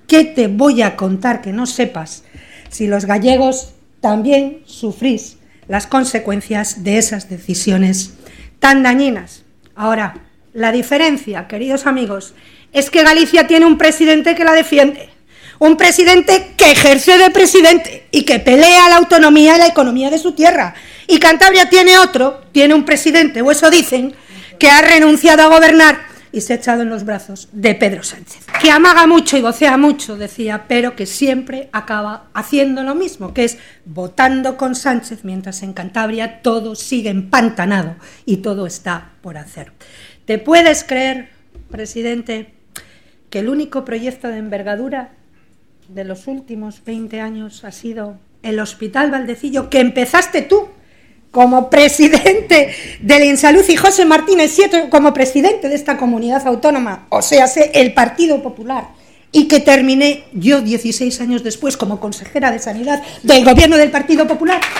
¿Qué te voy a contar que no sepas si los gallegos también sufrís las consecuencias de esas decisiones tan dañinas? Ahora, la diferencia, queridos amigos, es que Galicia tiene un presidente que la defiende, un presidente que ejerce de presidente y que pelea la autonomía y la economía de su tierra. Y Cantabria tiene un presidente, o eso dicen, que ha renunciado a gobernar y se ha echado en los brazos de Pedro Sánchez, que amaga mucho y vocea mucho, decía, pero que siempre acaba haciendo lo mismo, que es votando con Sánchez, mientras en Cantabria todo sigue empantanado y todo está por hacer. ¿Te puedes creer, presidente, que el único proyecto de envergadura de los últimos 20 años ha sido el Hospital Valdecillo, que empezaste tú como presidente del Insalud y José Martínez Sieto como presidente de esta comunidad autónoma, o sea, el Partido Popular, y que terminé yo 16 años después como consejera de Sanidad del gobierno del Partido Popular?